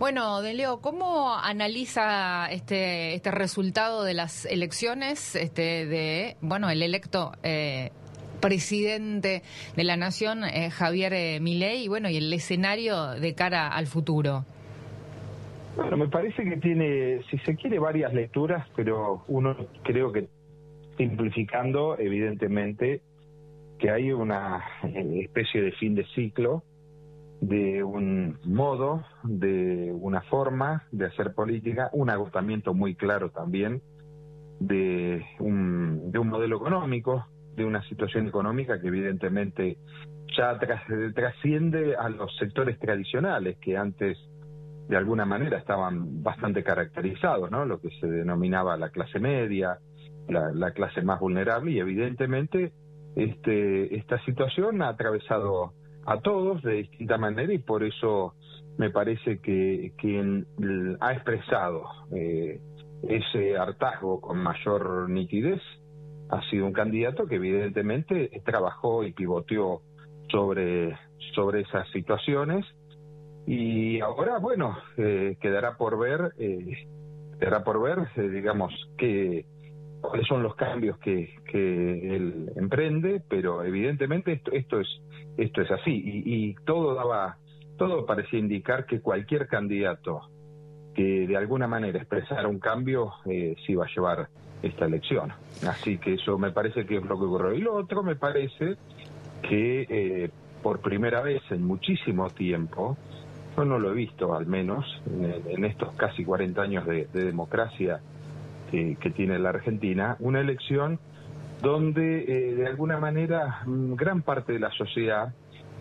Bueno, De Leo, ¿cómo analiza este resultado de las elecciones de el electo presidente de la Nación, Javier Milei, y el escenario de cara al futuro? Bueno, me parece que tiene, si se quiere, varias lecturas, pero uno creo que simplificando, evidentemente, que hay una especie de fin de ciclo, de un modo, de una forma de hacer política, un agotamiento muy claro también de un modelo económico, de una situación económica que evidentemente ya trasciende a los sectores tradicionales que antes de alguna manera estaban bastante caracterizados, ¿no? Lo que se denominaba la clase media, la clase más vulnerable, y evidentemente esta situación ha atravesado a todos de distinta manera, y por eso me parece que quien ha expresado ese hartazgo con mayor nitidez ha sido un candidato que evidentemente trabajó y pivoteó sobre esas situaciones, y ahora, quedará por ver, digamos, cuáles son los cambios que él emprende, pero evidentemente esto es así, y todo parecía indicar que cualquier candidato que de alguna manera expresara un cambio se iba a llevar esta elección. Así que eso me parece que es lo que ocurrió. Y lo otro, me parece que por primera vez en muchísimo tiempo, yo no lo he visto al menos en estos casi 40 años de democracia que tiene la Argentina, una elección donde de alguna manera gran parte de la sociedad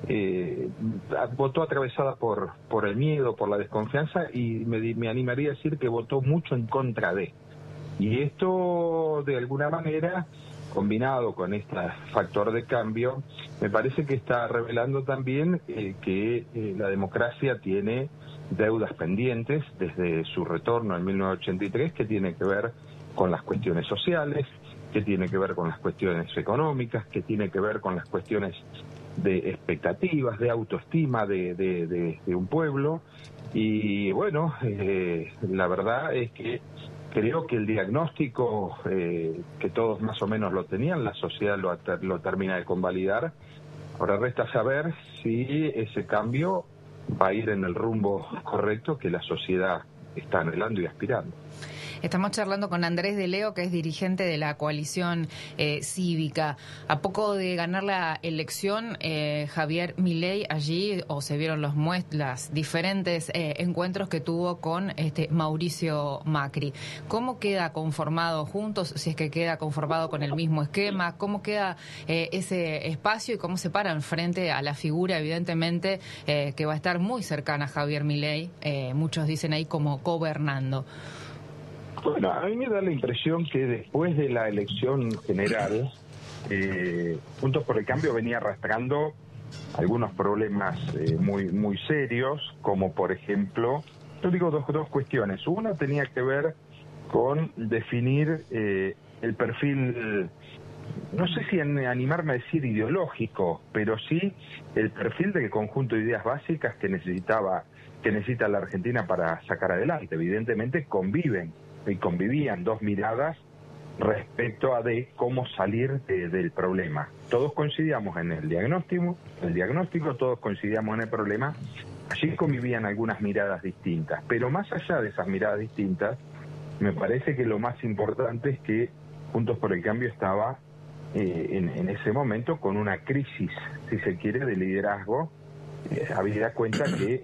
votó atravesada por el miedo, por la desconfianza, y me animaría a decir que votó mucho en contra de. Y esto, de alguna manera, combinado con este factor de cambio, me parece que está revelando también que la democracia tiene deudas pendientes desde su retorno en 1983, que tiene que ver con las cuestiones sociales, que tiene que ver con las cuestiones económicas, que tiene que ver con las cuestiones de expectativas, de autoestima de un pueblo. Y bueno, la verdad es que creo que el diagnóstico que todos más o menos lo tenían, la sociedad lo termina de convalidar. Ahora resta saber si ese cambio va a ir en el rumbo correcto que la sociedad está anhelando y aspirando. Estamos charlando con Andrés De Leo, que es dirigente de la coalición cívica. A poco de ganar la elección, Javier Milei allí, o se vieron los diferentes encuentros que tuvo con Mauricio Macri. ¿Cómo queda conformado juntos, si es que queda conformado con el mismo esquema? ¿Cómo queda ese espacio y cómo se paran frente a la figura, evidentemente, que va a estar muy cercana a Javier Milei? Muchos dicen ahí como gobernando. Bueno, a mí me da la impresión que después de la elección general, Juntos por el Cambio venía arrastrando algunos problemas muy serios, como por ejemplo, yo digo dos cuestiones. Una tenía que ver con definir el perfil, no sé si animarme a decir ideológico, pero sí el perfil del conjunto de ideas básicas que necesita la Argentina para sacar adelante. Evidentemente convivían dos miradas respecto a de cómo salir del problema. Todos coincidíamos en el diagnóstico, todos coincidíamos en el problema. Allí convivían algunas miradas distintas, pero más allá de esas miradas distintas, me parece que lo más importante es que Juntos por el Cambio estaba en ese momento con una crisis, si se quiere, de liderazgo. Habida cuenta que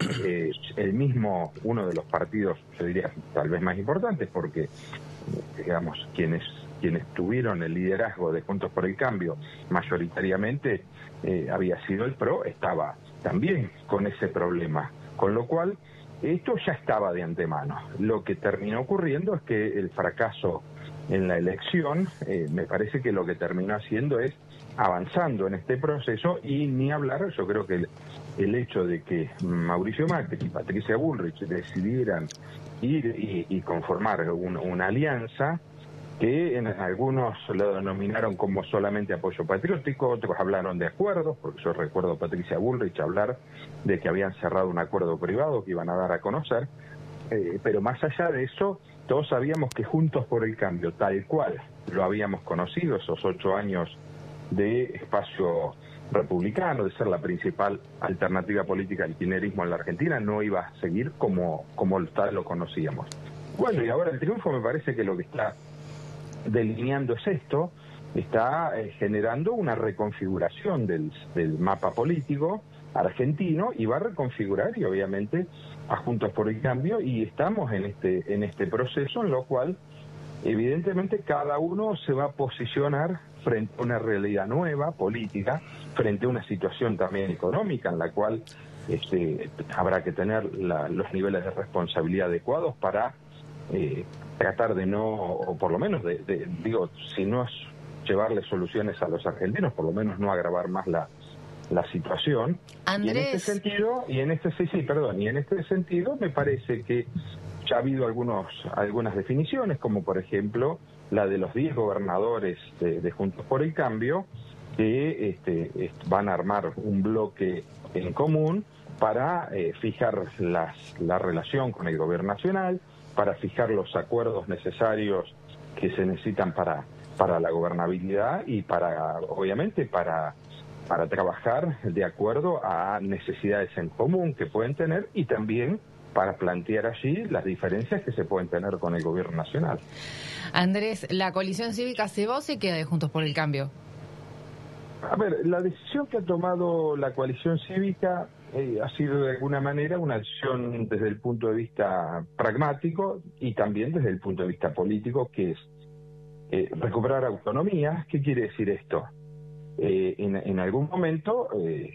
uno de los partidos, yo diría, tal vez más importantes, porque, digamos, quienes tuvieron el liderazgo de Juntos por el Cambio mayoritariamente había sido el PRO, estaba también con ese problema, con lo cual esto ya estaba de antemano. Lo que terminó ocurriendo es que el fracaso en la elección, me parece que lo que terminó haciendo es avanzando en este proceso, y ni hablar, yo creo que el hecho de que Mauricio Macri y Patricia Bullrich decidieran ir y conformar una alianza, que en algunos lo denominaron como solamente apoyo patriótico, otros hablaron de acuerdos, porque yo recuerdo a Patricia Bullrich hablar de que habían cerrado un acuerdo privado que iban a dar a conocer, pero más allá de eso, todos sabíamos que Juntos por el Cambio, tal cual lo habíamos conocido, esos 8 años de espacio republicano, de ser la principal alternativa política al kirchnerismo en la Argentina, no iba a seguir como tal lo conocíamos. Bueno, y ahora el triunfo me parece que lo que está delineando es esto, está generando una reconfiguración del mapa político argentino y va a reconfigurar y obviamente a Juntos por el Cambio, y estamos en este proceso en lo cual evidentemente cada uno se va a posicionar frente a una realidad nueva política, frente a una situación también económica en la cual habrá que tener los niveles de responsabilidad adecuados para tratar de no, o por lo menos digo, si no es llevarle soluciones a los argentinos, por lo menos no agravar más la situación. Andrés. Y en este sentido, y en este sentido me parece que ya ha habido algunas definiciones, como por ejemplo la de los 10 gobernadores de Juntos por el Cambio, que van a armar un bloque en común para fijar la relación con el gobierno nacional, para fijar los acuerdos necesarios que se necesitan para la gobernabilidad y obviamente para trabajar de acuerdo a necesidades en común que pueden tener y también para plantear allí las diferencias que se pueden tener con el gobierno nacional. Andrés, ¿la coalición cívica se va o se queda de Juntos por el Cambio? A ver, la decisión que ha tomado la coalición cívica ha sido de alguna manera una decisión desde el punto de vista pragmático y también desde el punto de vista político, que es recuperar autonomía. ¿Qué quiere decir esto? En algún momento,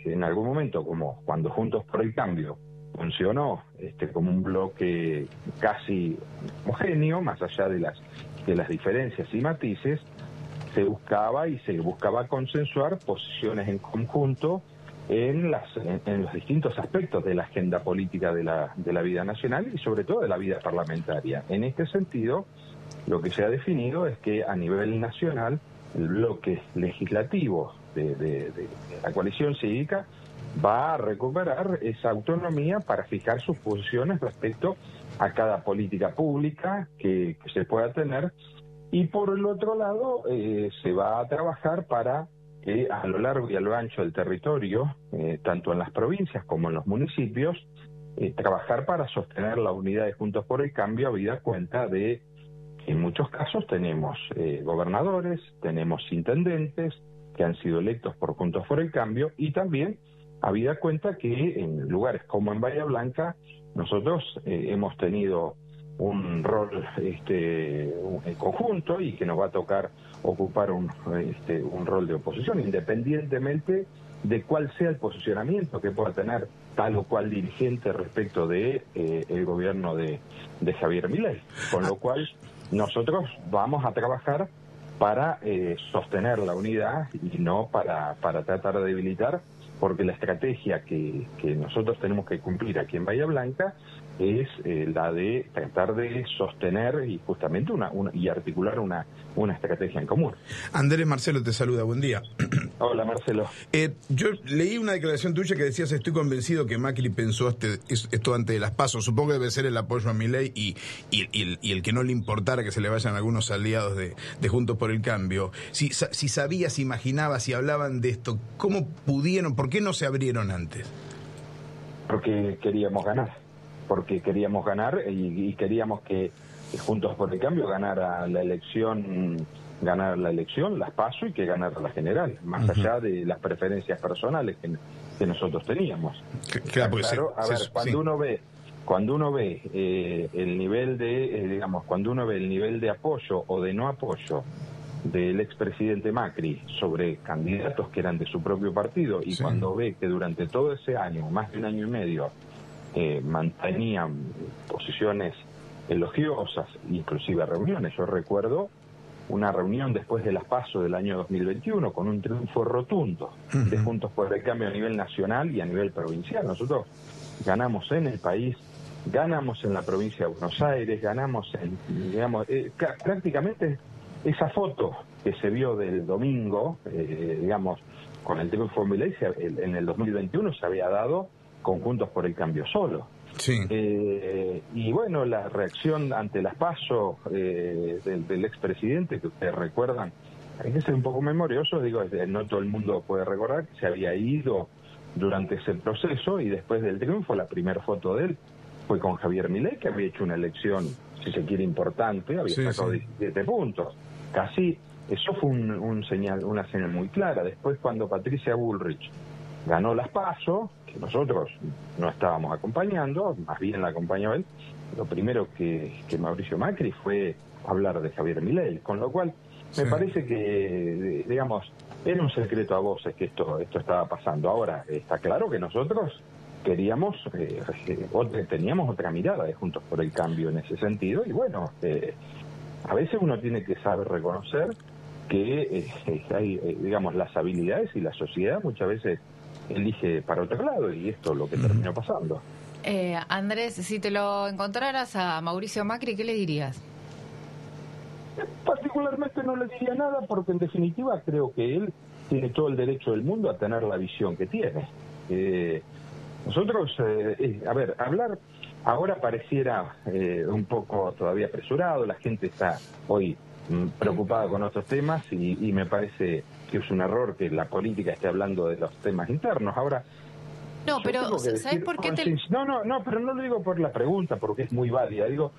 como cuando Juntos por el Cambio funcionó como un bloque casi homogéneo, más allá de las diferencias y matices, se buscaba consensuar posiciones en conjunto en los distintos aspectos de la agenda política de la vida nacional y sobre todo de la vida parlamentaria. En este sentido, lo que se ha definido es que a nivel nacional el bloque legislativo de la coalición cívica va a recuperar esa autonomía para fijar sus posiciones respecto a cada política pública que se pueda tener, y por el otro lado se va a trabajar para que a lo largo y a lo ancho del territorio, tanto en las provincias como en los municipios, trabajar para sostener la unidad de Juntos por el Cambio, habida cuenta de que en muchos casos tenemos gobernadores, tenemos intendentes que han sido electos por Juntos por el Cambio, y también habida cuenta que en lugares como en Bahía Blanca nosotros hemos tenido un rol conjunto y que nos va a tocar ocupar un rol de oposición, independientemente de cuál sea el posicionamiento que pueda tener tal o cual dirigente respecto de el gobierno de Javier Milei. Con lo cual nosotros vamos a trabajar para sostener la unidad y no para tratar de debilitar, porque la estrategia que nosotros tenemos que cumplir aquí en Bahía Blanca es la de tratar de sostener y justamente y articular una estrategia en común. Andrés, Marcelo te saluda, buen día. Hola, Marcelo. Yo leí una declaración tuya que decías: estoy convencido que Macri pensó esto antes de las PASO. Supongo que debe ser el apoyo a Milei y el que no le importara que se le vayan algunos aliados de Juntos por el Cambio. Si sabías, imaginabas, si hablaban de esto, ¿cómo pudieron, por qué no se abrieron antes? Porque queríamos ganar y queríamos que Juntos por el Cambio ganara la elección, las PASO, y que ganara la general, más allá de las preferencias personales que nosotros teníamos. Claro, cuando uno ve el nivel de, cuando uno ve el nivel de apoyo o de no apoyo del expresidente Macri sobre candidatos que eran de su propio partido, y cuando ve que durante todo ese año, más de un año y medio, mantenían posiciones elogiosas, inclusive reuniones. Yo recuerdo una reunión después de las PASO del año 2021 con un triunfo rotundo de Juntos por el Cambio a nivel nacional y a nivel provincial. Nosotros ganamos en el país, ganamos en la provincia de Buenos Aires, ganamos prácticamente esa foto que se vio del domingo, digamos, con el triunfo de Milei, en el 2021 se había dado con Juntos por el Cambio solo. Sí. Y bueno, la reacción ante las PASO del expresidente, que ustedes recuerdan, hay que ser un poco memorioso, digo, no todo el mundo puede recordar que se había ido durante ese proceso y después del triunfo la primera foto de él fue con Javier Milei, que había hecho una elección, si se quiere, importante, había sacado 17 puntos. Casi, eso fue una señal muy clara. Después, cuando Patricia Bullrich ganó las PASO, que nosotros no estábamos acompañando, más bien la acompañó él, lo primero que Mauricio Macri fue hablar de Javier Milei, con lo cual me parece que, digamos, era un secreto a voces que esto estaba pasando. Ahora, está claro que nosotros teníamos otra mirada de Juntos por el Cambio en ese sentido, y bueno, a veces uno tiene que saber reconocer que hay, digamos, las habilidades y la sociedad muchas veces elige para otro lado, y esto es lo que terminó pasando. Andrés, si te lo encontraras a Mauricio Macri, ¿qué le dirías? Particularmente no le diría nada, porque en definitiva creo que él tiene todo el derecho del mundo a tener la visión que tiene. Nosotros, hablar ahora pareciera un poco todavía apresurado, la gente está hoy preocupada con otros temas y me parece que es un error que la política esté hablando de los temas internos. Ahora, no, pero ¿sabes por qué No, pero no lo digo por la pregunta, porque es muy válida. Digo,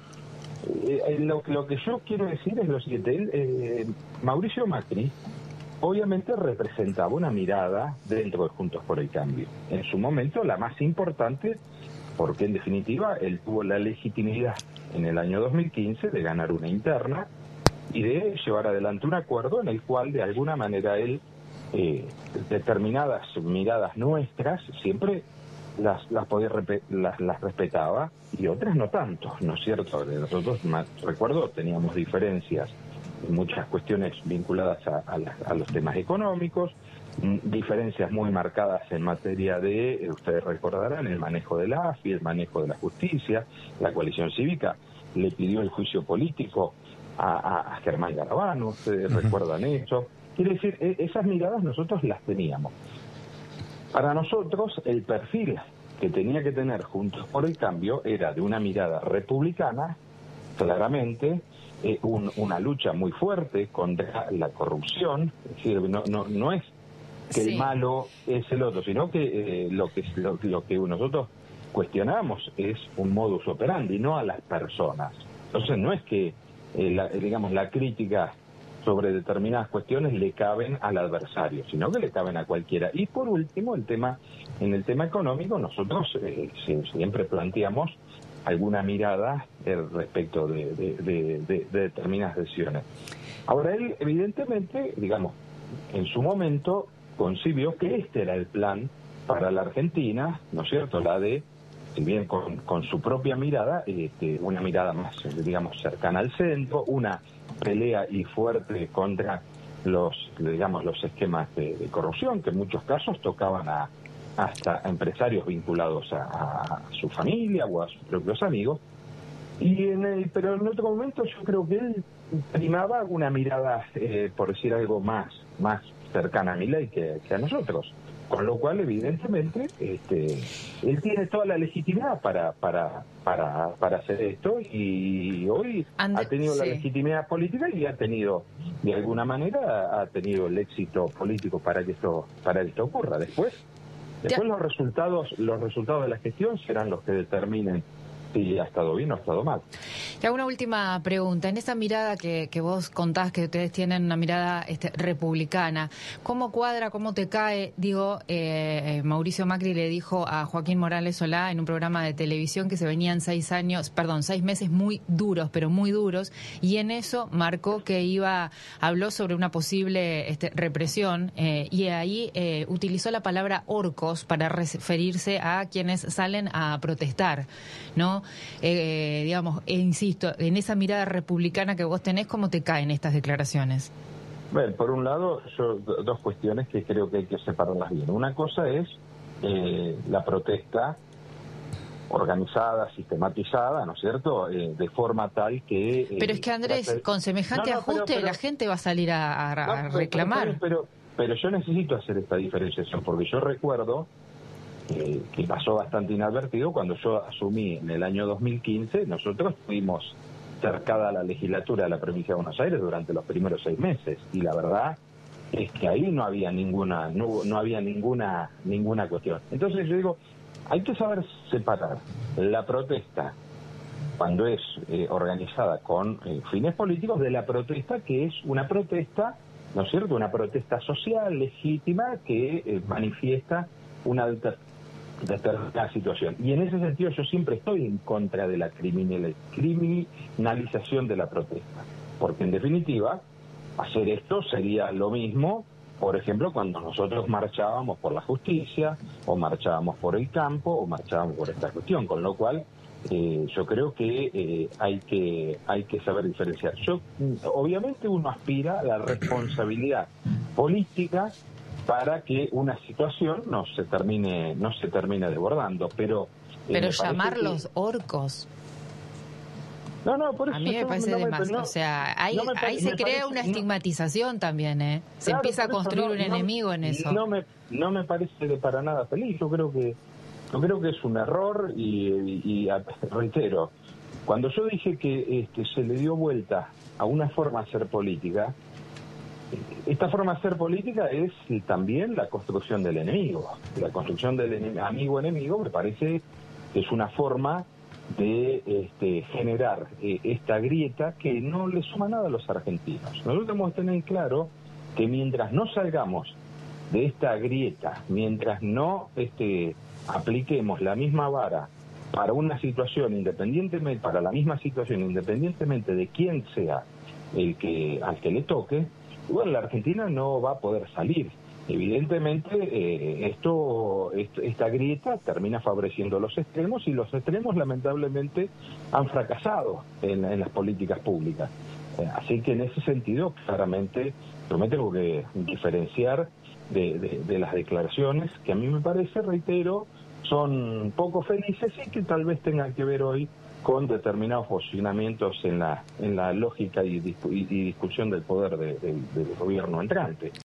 lo que yo quiero decir es lo siguiente. Mauricio Macri obviamente representaba una mirada dentro de Juntos por el Cambio. En su momento la más importante, porque en definitiva él tuvo la legitimidad en el año 2015 de ganar una interna y de llevar adelante un acuerdo en el cual de alguna manera él determinadas miradas nuestras siempre las respetaba y otras no tanto, ¿no es cierto? Nosotros, recuerdo, teníamos diferencias en muchas cuestiones vinculadas a los temas económicos, diferencias muy marcadas en materia de, ustedes recordarán, el manejo de la AFI, el manejo de la justicia. La coalición cívica le pidió el juicio político a Germán Garabano, ustedes recuerdan eso. Quiere decir, esas miradas nosotros las teníamos. Para nosotros, el perfil que tenía que tener Juntos por el Cambio era de una mirada republicana, claramente, una lucha muy fuerte contra la corrupción. Es decir, no es que el malo es el otro, sino que lo que nosotros cuestionamos es un modus operandi, no a las personas. Entonces, no es que, la crítica sobre determinadas cuestiones le caben al adversario, sino que le caben a cualquiera. Y por último, en el tema económico, nosotros siempre planteamos alguna mirada respecto de determinadas decisiones. Ahora, él evidentemente, digamos, en su momento concibió que este era el plan para la Argentina, ¿no es cierto? La de, si bien con su propia mirada, una mirada más, digamos, cercana al centro, una pelea y fuerte contra los esquemas de corrupción, que en muchos casos tocaban hasta a empresarios vinculados a su familia o a sus propios amigos. Pero en otro momento yo creo que él primaba una mirada, por decir algo, más cercana a Milei que a nosotros. Con lo cual, evidentemente, él tiene toda la legitimidad para hacer esto, y hoy ha tenido la legitimidad política y ha tenido, de alguna manera, el éxito político para que esto ocurra. Después los resultados de la gestión serán los que determinen si ha estado bien o ha estado mal. Te hago una última pregunta. En esa mirada que vos contás, que ustedes tienen una mirada republicana, ¿cómo cuadra, cómo te cae? Mauricio Macri le dijo a Joaquín Morales Solá en un programa de televisión que se venían 6 meses muy duros, pero muy duros, y en eso marcó que habló sobre una posible represión, y ahí utilizó la palabra orcos para referirse a quienes salen a protestar, ¿no? Insisto, en esa mirada republicana que vos tenés, ¿cómo te caen estas declaraciones? Bueno, por un lado, dos cuestiones que creo que hay que separarlas bien. Una cosa es la protesta organizada, sistematizada, ¿no es cierto?, de forma tal que... pero es que, Andrés, con semejante ajuste la gente va a salir a reclamar. Pero yo necesito hacer esta diferenciación, porque yo recuerdo que pasó bastante inadvertido cuando yo asumí en el año 2015. Nosotros estuvimos cercada a la legislatura de la provincia de Buenos Aires durante los primeros 6 meses, y la verdad es que ahí no había ninguna cuestión. Entonces yo digo, hay que saber separar la protesta cuando es organizada con fines políticos de la protesta que es una protesta, ¿no es cierto?, una protesta social legítima que manifiesta una determinada situación. Y en ese sentido yo siempre estoy en contra de la criminalización de la protesta, porque en definitiva hacer esto sería lo mismo, por ejemplo, cuando nosotros marchábamos por la justicia, o marchábamos por el campo, o marchábamos por esta cuestión, con lo cual yo creo que hay que saber diferenciar. Obviamente uno aspira a la responsabilidad política para que una situación no se termine desbordando, pero llamarlos orcos. No, por eso a mí me parece demasiado. O sea, ahí se crea una estigmatización también, Se empieza a construir un enemigo en eso. No me parece para nada feliz. Yo creo que es un error y reitero, cuando yo dije que se le dio vuelta a una forma de hacer política, esta forma de hacer política es también la construcción del enemigo. La construcción del amigo-enemigo me parece que es una forma de generar esta grieta que no le suma nada a los argentinos. Nosotros tenemos que tener claro que mientras no salgamos de esta grieta, mientras no apliquemos la misma vara para una situación independientemente, para la misma situación independientemente de quién sea al que le toque, bueno, la Argentina no va a poder salir. Evidentemente, esta grieta termina favoreciendo los extremos, y los extremos lamentablemente han fracasado en las políticas públicas. Así que en ese sentido, claramente, yo me tengo que diferenciar de las declaraciones que a mí me parece, reitero, son poco felices y que tal vez tengan que ver hoy con determinados posicionamientos en la lógica y discusión del poder del gobierno entrante.